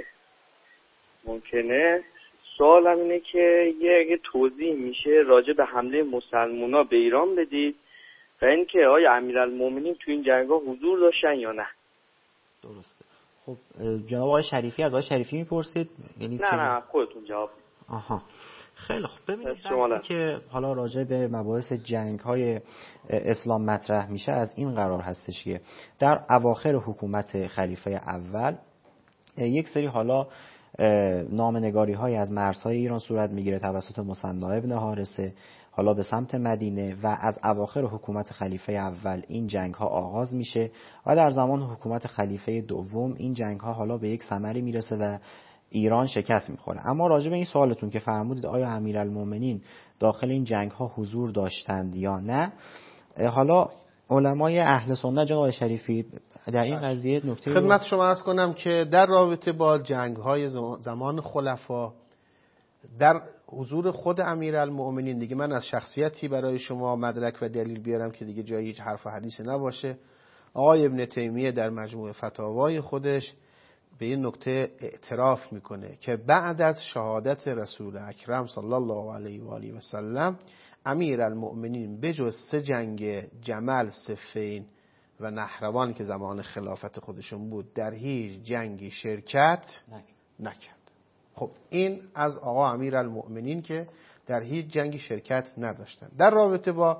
ممکنه. سوالم اینه که اگه توضیح میشه راجع به حمله مسلمونا به ایران بدید و اینکه آیا امیرالمومنین تو این جنگ‌ها حضور داشتن یا نه. درسته. خب جناب آقای شریفی از آقای شریفی میپرسید؟ یعنی نه خودتون جواب. آها خیلی خوب. ببینید که حالا راجع به مباحث جنگ‌های اسلام مطرح میشه از این قرار هستش که در اواخر حکومت خلیفه اول یک سری حالا نامنگاری‌های از مرزهای ایران صورت میگیره توسط مثنی ابن حارثه حالا به سمت مدینه، و از اواخر حکومت خلیفه اول این جنگ‌ها آغاز میشه و در زمان حکومت خلیفه دوم این جنگ‌ها حالا به یک ثمری میرسه و ایران شکست میخوره. اما راجع به این سوالتون که فرمودید آیا امیرالمومنین داخل این جنگ‌ها حضور داشتند یا نه، حالا علمای اهل سنت جناب شریفی در این قضیه نکته خدمت شما عرض کنم که در رابطه با جنگ‌های زمان خلفا در حضور خود امیرالمؤمنین، دیگه من از شخصیتی برای شما مدرک و دلیل بیارم که دیگه جایی هیچ حرف و حدیثی نباشه. آقای ابن تیمیه در مجموع فتاوای خودش به این نکته اعتراف میکنه که بعد از شهادت رسول اکرم صلی الله علیه و آله و سلم امیرالمؤمنین بجز 3 جنگ جمل، صفین و نهروان که زمان خلافت خودشون بود در هیچ جنگی شرکت نکرد. خب این از آقا امیرالمؤمنین که در هیچ جنگی شرکت نداشتن. در رابطه با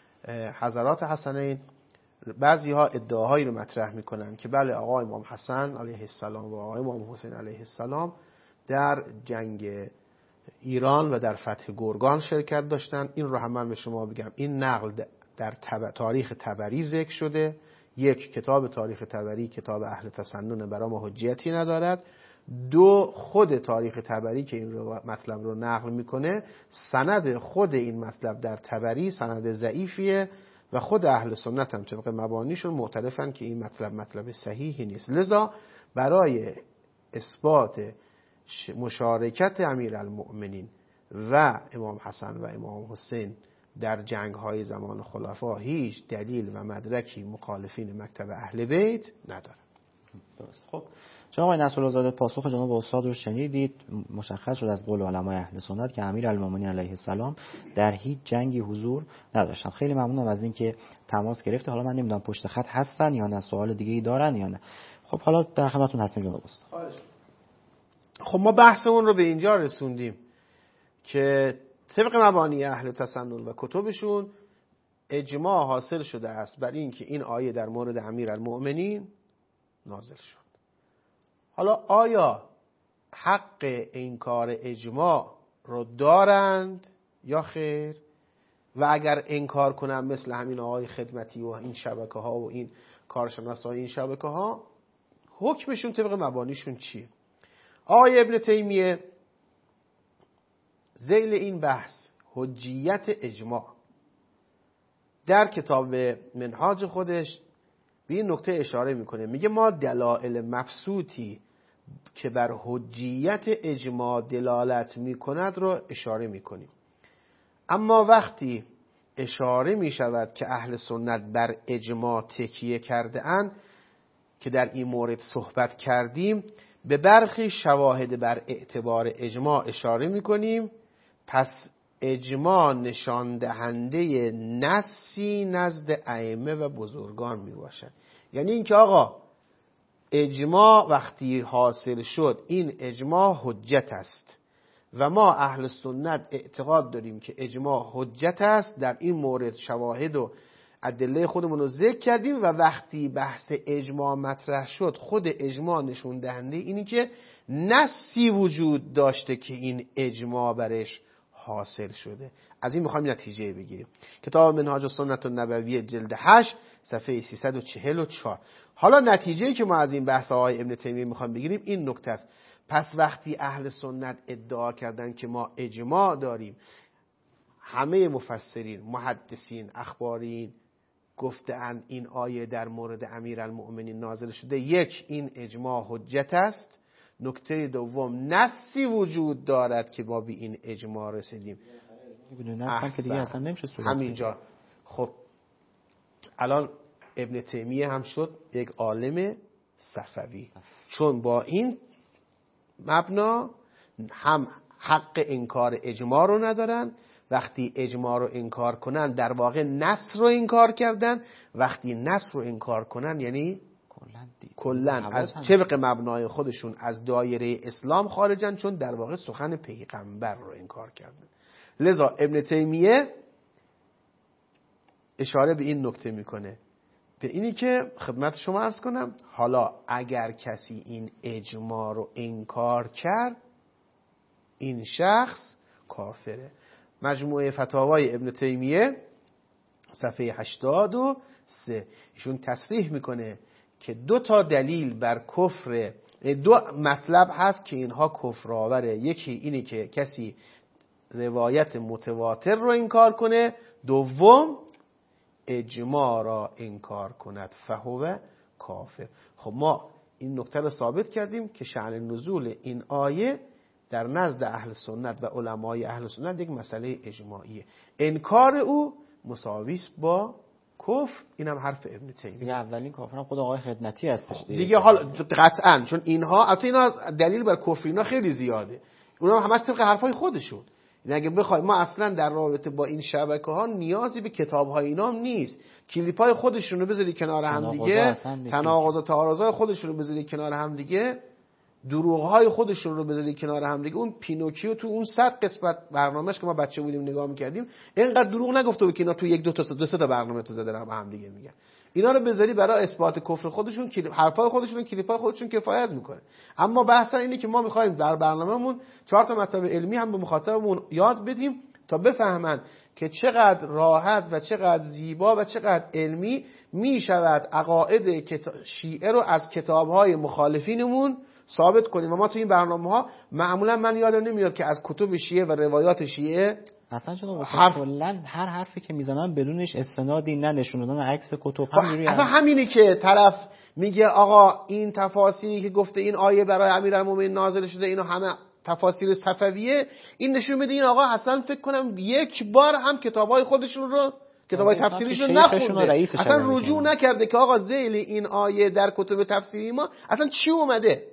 حضرات حسنین بعضی ها ادعاهایی رو مطرح میکنن که بله آقا امام حسن علیه السلام و آقا امام حسین علیه السلام در جنگ ایران و در فتح گرگان شرکت داشتن. این رو هم من به شما بگم این نقل در تاریخ طبری ذکر شده. یک، کتاب تاریخ طبری کتاب اهل تسنن برای ما حجیتی ندارد. 2، خود تاریخ طبری که این رو مطلب رو نقل میکنه سند خود این مطلب در طبری سند ضعیفیه و خود اهل سنت هم طبق مبانیشون معترفن که این مطلب صحیحی نیست. لذا برای اثبات مشارکت امیرالمؤمنین و امام حسن و امام حسین در جنگ‌های زمان خلفا هیچ دلیل و مدرکی مخالفین مکتب اهل بیت نداره. درست. خب جناب آقای نصرالله پاسخ جناب استاد رو شنیدید. مشخص شد از قول علمای اهل سنت که امیرالمومنین علیه السلام در هیچ جنگی حضور نداشتن. خیلی ممنونم از اینکه تماس گرفته. حالا من نمیدونم پشت خط هستن یا نه، سوال دیگه ای دارن یا نه. خب حالا در خدمتتون هستیم جناب استاد. خب ما بحثمون رو به اینجا رسوندیم که طبق مبانی اهل تسنن و کتبشون اجماع حاصل شده است بر این که این آیه در مورد امیرالمؤمنین نازل شد. حالا آیا حق انکار اجماع رو دارند یا خیر؟ و اگر انکار کنن مثل همین آقای خدمتی و این شبکه ها و این کارشناسای این شبکه ها، حکمشون طبق مبانیشون چیه؟ آقای ابن تیمیه ذیل این بحث حجیت اجماع در کتاب منهاج خودش به این نکته اشاره میکنه. میگه ما دلائل مبسوطی که بر حجیت اجماع دلالت میکند رو اشاره میکنیم، اما وقتی اشاره میشود که اهل سنت بر اجماع تکیه کرده اند که در این مورد صحبت کردیم، به برخی شواهد بر اعتبار اجماع اشاره میکنیم. پس اجماع نشان دهنده نصی نزد ائمه و بزرگان می باشد. یعنی اینکه آقا اجماع وقتی حاصل شد این اجماع حجت است و ما اهل سنت اعتقاد داریم که اجماع حجت است. در این مورد شواهد و ادله خودمون رو ذکر کردیم و وقتی بحث اجماع مطرح شد خود اجماع نشون دهنده اینی که نصی وجود داشته که این اجماع برش حاصل شده. از این میخوایم نتیجه بگیریم. کتاب منهاج السنة النبویه جلد 8 صفحه 344. حالا نتیجه‌ای که ما از این بحث آقای ابن تیمیه میخوایم بگیریم این نکته است. پس وقتی اهل سنت ادعا کردن که ما اجماع داریم، همه مفسرین، محدثین، اخبارین گفتند این آیه در مورد امیرالمؤمنین نازل شده. یک، این اجماع حجت است. نکته دوم، نصی وجود دارد که ما به این اجماع رسیدیم. همینجا. خب الان ابن تیمیه هم شد یک عالم صفوی، چون با این مبنا هم حق انکار اجماع رو ندارن. وقتی اجماع رو انکار کنن در واقع نص رو انکار کردن. وقتی نص رو انکار کنن یعنی کلن از طبق مبنای خودشون از دایره اسلام خارجن، چون در واقع سخن پیغمبر رو انکار کردن. لذا ابن تیمیه اشاره به این نکته میکنه، به اینی که خدمت شما عرض کنم حالا اگر کسی این اجماع رو انکار کرد این شخص کافره. مجموعه فتاوای ابن تیمیه صفحه 83 ایشون تصریح میکنه که 2 تا دلیل بر کفر، 2 مطلب هست که اینها کفر آوره. یکی اینه که کسی روایت متواتر رو انکار کنه، دوم اجماع را انکار کند فهو کافر. خب ما این نکته رو ثابت کردیم که شأن نزول این آیه در نزد اهل سنت و علمای اهل سنت یک مسئله اجماعیه. انکار او مساوی است با کفر. اینم حرف ابن تیمیه. دیگه اولین کافر هم خود آقای خدمتی هستش دیگه حالا قطعاً، چون اینها البته اینا دلیل بر کفر اینا خیلی زیاده، اونا همش طبق حرفای خودشون. یعنی اگه بخوایم ما اصلا در رابطه با این شبکه ها نیازی به کتاب های اینا هم نیست. کلیپای خودشون رو بذاری کنار هم دیگه، تناقض و تعارضای خودشون رو بذاری کنار هم دیگه، دروغ های خودشون رو بذاری کنار هم دیگه. اون پینوکیو تو اون 100 قسمت برنامه‌اش که ما بچه بودیم نگاه می‌کردیم اینقدر دروغ نگفته بود که اینا تو 1 2 تا برنامه تو زده هم دیگه میگن. اینا رو بذاری برای اثبات کفر خودشون، حرفای خودشون، کلیپای خودشون کفایت میکنه. اما بحث اینه که ما می‌خوایم در برنامه‌مون 4 تا مطلب علمی هم به مخاطبمون یاد بدیم تا بفهمن که چقدر راحت و چقدر زیبا و چقدر علمی میشود عقاید شیعه رو از کتاب‌های مخالفینمون ثابت کنیم. و ما تو این برنامه‌ها معمولا من یادم نمیاد که از کتب شیعه و روایات شیعه اصلا چون کلا هر حرفی که میزنن بدونش استنادی نه نشون دادن عکس کتب همینجوری. اصلا همینی که طرف میگه آقا این تفاسیری که گفته این آیه برای امیرالمومنین نازل شده اینا همه تفاسیر صفویه، این نشون میده این آقا اصلا فکر کنم یک بار هم کتابای خودشون رو، کتابای تفسیریشون رو نخونده، اصلا رجوع نکرده که آقا ذیل این آیه در کتب تفسیری ما اصلا چی اومده.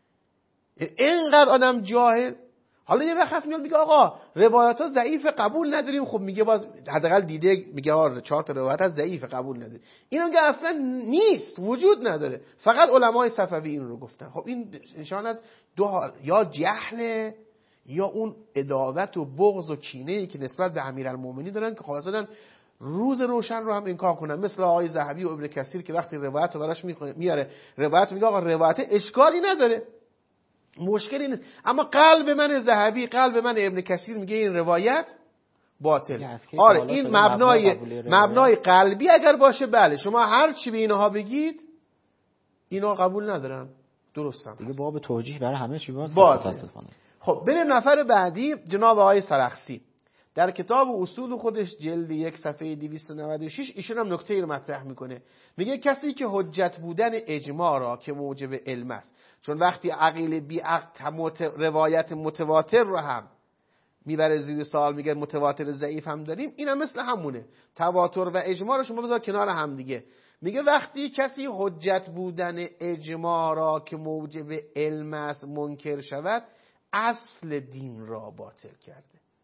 اینقدر آدم جاهل. حالا یه وقت هست میاد میگه آقا روایت ها ضعیف قبول نداریم. خب میگه باز حداقل دیده، میگه آقا 4 تا روایت ها ضعیف قبول نداریم. اینو میگه اصلا نیست، وجود نداره، فقط علمای صفوی این رو گفتن. خب این نشان از 2 حال، یا جهل یا اون عداوت و بغض و کینه‌ای که نسبت به امیرالمومنین دارن که خواستن روز روشن رو هم انکار کنن. مثل آقای ذهبی و ابن کثیر که وقتی روایت رو براش میاره روایت میگه آقا روایت اشکالی نداره، مشکلی نیست، اما قلب من ذهبی، قلب من ابن کثیر میگه این روایت باطل. آره این مبنای قلبی اگر باشه بله، شما هر چی به اینها بگید اینا قبول ندارن، درستم دیگه باب توجیه برای همه چی باز. خب بریم نفر بعدی، جناب آقای سرخسی در کتاب اصول خودش جلد 1 صفحه 296 ایشون هم نکته رو مطرح میکنه. میگه کسی که حجت بودن اجماع را که موجب علم است، چون وقتی عقیل بی عقل روایت متواتر رو هم میبره زیر سوال، میگه متواتر ضعیف هم داریم، این هم مثل همونه. تواتر و اجماع رو شما بذار کنار هم دیگه. میگه وقتی کسی حجت بودن اجماع را که موجب علم است منکر شود، اصل دین را باطل کرده.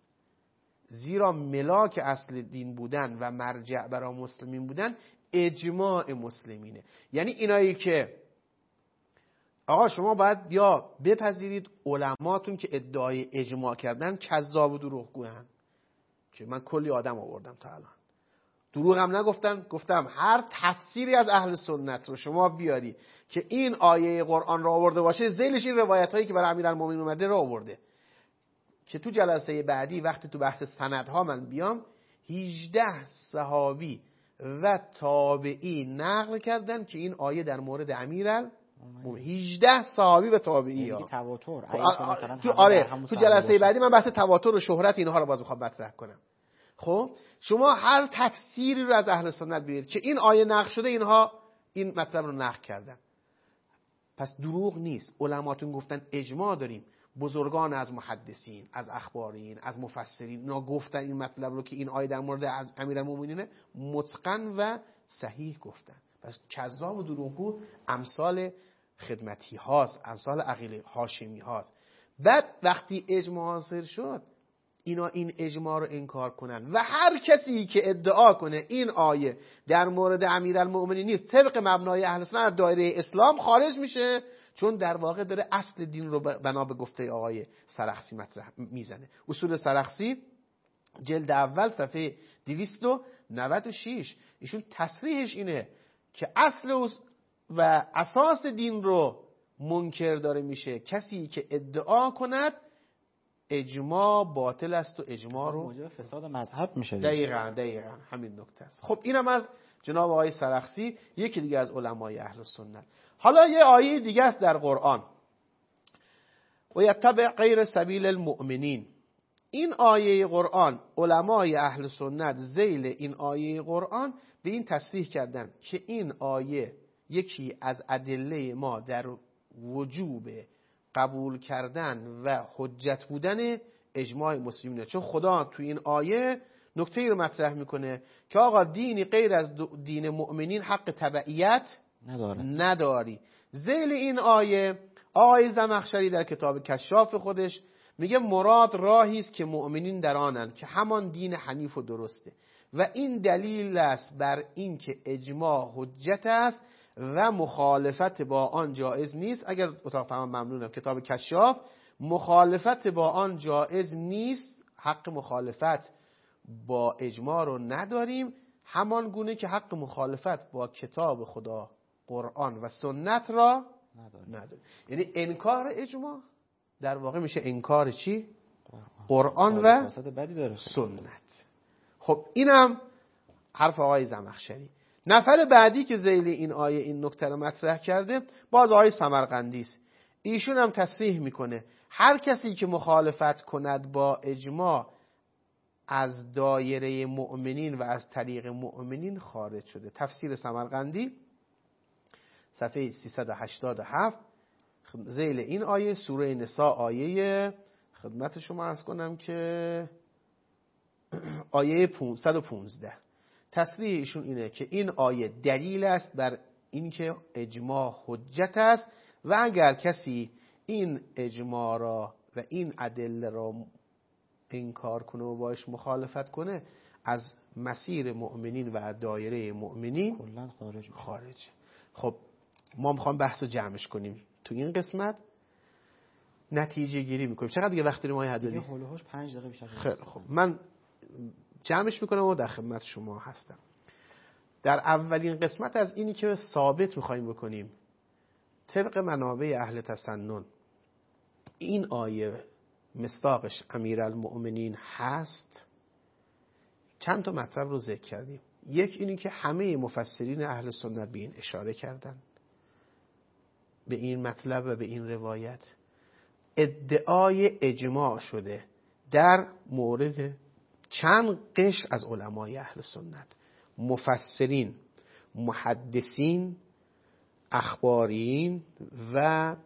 زیرا ملاک اصل دین بودن و مرجع برای مسلمین بودن اجماع مسلمینه. یعنی اینایی که آقا شما باید یا بپذیرید علماتون که ادعای اجماع کردن کذاب و دروغگوان، که من کلی آدم آوردم تا الان، دروغ هم نگفتن. گفتم هر تفسیری از اهل سنت رو شما بیاری که این آیه قرآن را آورده باشه، ذیلش این روایت هایی که برای امیرالمومنین اومده را آورده، که تو جلسه بعدی وقتی تو بحث سندها من بیام 18 صحابی و تابعی نقل کردن که این آیه در مورد امیرالمومنین 18 صحابی و تابعی ها تواتر. تو جلسه بعدی من بحث تواتر و شهرت اینها رو باز میخوام مطرح کنم. خب شما هر تفسیری رو از اهل سنت بیارید که این آیه نقل شده، اینها این مطلب رو نقل کردن، پس دروغ نیست. علماتون گفتن اجماع داریم، بزرگان از محدثین، از اخبارین، از مفسرین، اینا گفتن این مطلب رو که این آیه در مورد امیرالمومنین متقن و صحیح گفتن. پس کذاب و دروغگو امثال خدمتی هاست، امثال عقیل هاشمی هاست. بعد وقتی اجماع حاصل شد، اینا این اجماع رو انکار کنن و هر کسی که ادعا کنه این آیه در مورد امیرالمومنین نیست، طبق مبنای اهل سنت از دایره اسلام خارج میشه، چون در واقع داره اصل دین رو بنا به گفته آقای سرخسی مطرح میزنه. اصول سرخسی جلد اول صفحه 296 ایشون تصریحش اینه که اصل و اساس دین رو منکر داره میشه کسی که ادعا کند اجماع باطل است و اجماع رو موجب فساد مذهب میشه. دقیقاً همین نکته است. خب اینم از جناب آقای سرخسی، یکی دیگه از علمای اهل سنت. حالا یه آیه دیگه است در قرآن، و یتبع غیر سبیل المؤمنین. این آیه قرآن علمای اهل سنت ذیل این آیه قرآن به این تصریح کردن که این آیه یکی از ادله ما در وجوب قبول کردن و حجت بودن اجماع مسلمینه. چون خدا تو این آیه نکته رو مطرح میکنه که آقا دینی غیر از دین مؤمنین حق تبعیت نداری. ذیل این آیه آقای زمخشری در کتاب کشاف خودش میگه مراد راهی است که مؤمنین در آنند که همان دین حنیف و درسته و این دلیل است بر این که اجماع حجت است و مخالفت با آن جایز نیست. اگر اتاق فرمان ممنونم، کتاب کشاف، مخالفت با آن جایز نیست، حق مخالفت با اجماع رو نداریم، همان گونه که حق مخالفت با کتاب خدا قرآن و سنت را نداریم. یعنی انکار اجماع در واقع میشه انکار چی؟ قرآن و سنت. خب اینم حرف آقای زمخشری. نفر بعدی که ذیل این آیه این نکته رو مطرح کرده باز آقای سمرقندی است. ایشون هم تصریح میکنه هر کسی که مخالفت کند با اجماع از دایره مؤمنین و از طریق مؤمنین خارج شده. تفسیر سمرقندی صفحه 387 ذیل این آیه سوره نساء آیه خدمت شما عرض کنم که آیه 115. تصریح ایشون اینه که این آیه دلیل است بر اینکه اجماع حجت است و اگر کسی این اجماع را و این ادله را انکار کنه و باش مخالفت کنه از مسیر مؤمنین و دایره مؤمنین کلاً خارج. خب ما میخوام بحث رو جمعش کنیم تو این قسمت، نتیجه گیری میکنیم. چقدر دیگه وقت داریم آقای حدادی؟ دیگه هولوش 5 دقیقه بیشتر. خیلی خب من جمعش میکنم و در خدمت شما هستم. در اولین قسمت از اینی که ثابت میخوایم بکنیم طبق منابع اهل تسنن این آیه مصداقش امیرالمؤمنین هست، چند تا مطلب رو ذکر کردیم. یک اینی که همه مفسرین اهل سنت به این اشاره کردن، به این مطلب و به این روایت. ادعای اجماع شده در مورد چند قشر از علمای اهل سنت، مفسرین، محدثین، اخبارین و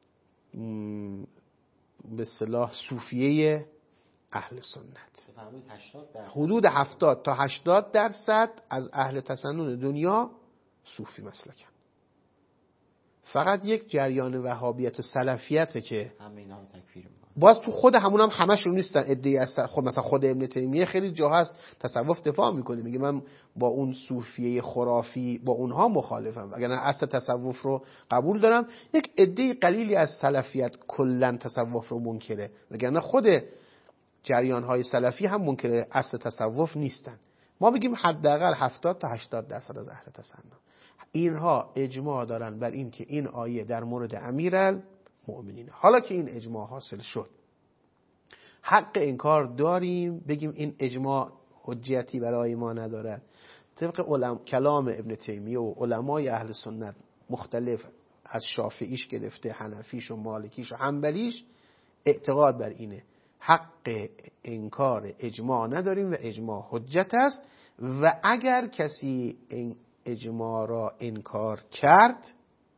به اصطلاح صوفیه اهل سنت. حدود 70 تا 80% از اهل تسنن دنیا صوفی مسلکن. فقط یک جریان وهابیت و سلفیته که همه اینا رو تکفیر میکنن. باز تو خود همون همشون نیستن. ادعی از خود مثلا خود ابن تیمیه خیلی جا هست تصوف دفاع میکنه، میگه من با اون صوفیه خرافی با اونها مخالفم، اگر نه اصل تصوف رو قبول دارم. یک ادعی قلیلی از سلفیت کلا تصوف رو منکره، وگرنه خود جریان های سلفی هم منکر اصل تصوف نیستن. ما بگیم حداقل 70 تا 80% از اهل تسنن اینها اجماع دارن بر این که این آیه در مورد امیرالمؤمنین. حالا که این اجماع حاصل شد، حق انکار داریم بگیم این اجماع حجیتی برای ما ندارد؟ طبق کلام ابن تیمیه و علمای اهل سنت مختلف از شافعیش گرفته حنفیش و مالکیش و حنبلیش اعتقاد بر اینه حق انکار اجماع نداریم و اجماع حجت است و اگر کسی این اجماع را انکار کرد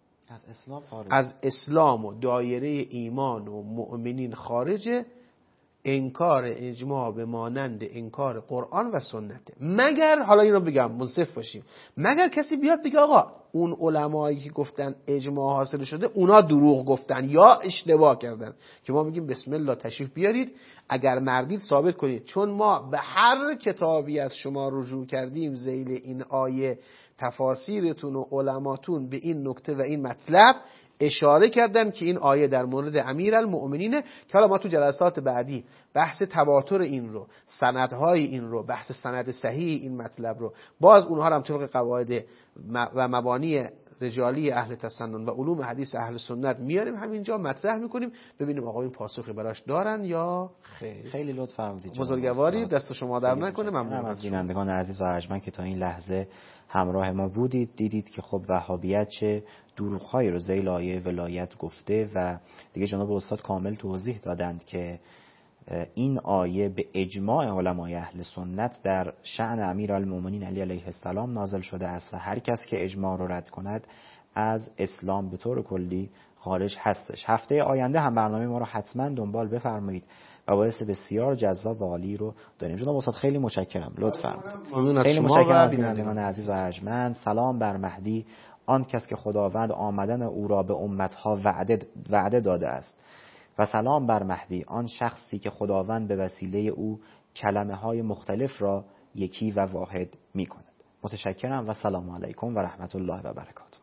از اسلام و دایره ایمان و مؤمنین خارجه. انکار اجماع به مانند انکار قرآن و سنته، مگر حالا این رو بگم منصف باشیم، مگر کسی بیاد بگه آقا اون علمایی که گفتن اجماع حاصل شده اونا دروغ گفتن یا اشتباه کردن، که ما میگیم بسم الله تشریف بیارید، اگر مردید ثابت کنید، چون ما به هر کتابی از شما رجوع کردیم ذیل این آیه تفاسیرتون و علماتون به این نکته و این مطلب اشاره کردن که این آیه در مورد امیرالمؤمنینه، که حالا ما تو جلسات بعدی بحث تواتر این رو، سندهای این رو، بحث سند صحیح این مطلب رو، باز اونها رو هم طبق قواعد و مبانی رجالی اهل تسنن و علوم حدیث اهل سنت میاریم همینجا مطرح میکنیم، ببینیم آقا این پاسخی براش دارن یا خیر. خیلی لطف فرمودید بزرگواری، دست شما در نکنه. ممنونم از بینندگان عزیز و ارجمند که تا این لحظه همراه ما بودید. دیدید که خب وهابیت چه دروغ‌هایی رو ذیل آیه ولایت گفته و دیگه جناب استاد کامل توضیح دادند که این آیه به اجماع علمای اهل سنت در شأن امیرالمؤمنین علی علیه السلام نازل شده است و هر کس که اجماع رو رد کند از اسلام به طور کلی خارج هستش. هفته آینده هم برنامه ما رو حتما دنبال بفرمایید و باعث بسیار جذاب و عالی رو داریم. جناب استاد خیلی متشکرم، لطف فرمودید. خیلی متشکرم از بینندگان عزیز و ارجمند. سلام بر مهدی، آن کس که خداوند آمدن او را به امتها وعده داده است، و سلام بر مهدی، آن شخصی که خداوند به وسیله او کلمه های مختلف را یکی و واحد می کند. متشکرم و سلام علیکم و رحمت الله و برکاته.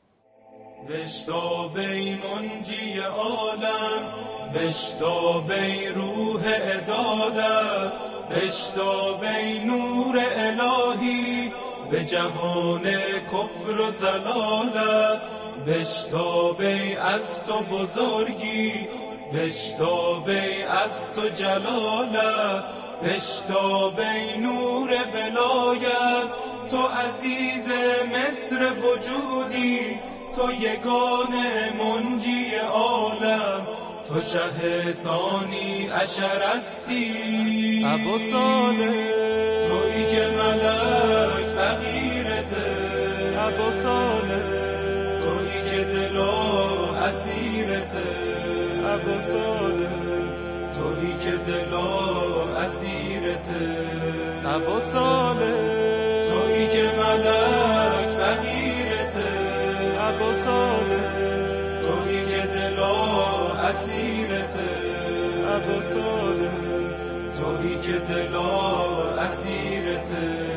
بشتابی منجی عالم، بشتابی روح عدالت، بشتابی نور الهی به جهان کفر و ضلالت، بشتابی از تو بزرگی، بشتابی از تو جلالت، بشتابی نور ولایت، تو عزیز مصر وجودی، تو یگانه منجی عالم، تو شه ثانی عشر هستی، ابو صالح تویی که ملک فقیرته، ابو صالح تویی که دلا اسیرته، ابو صالح تویی که دلا اسیرته، ابو صالح تویی که ملک فقیرته، ابو صالح تویی که دلا اسیرته، ابو صالح تویی که دلا اسیرته.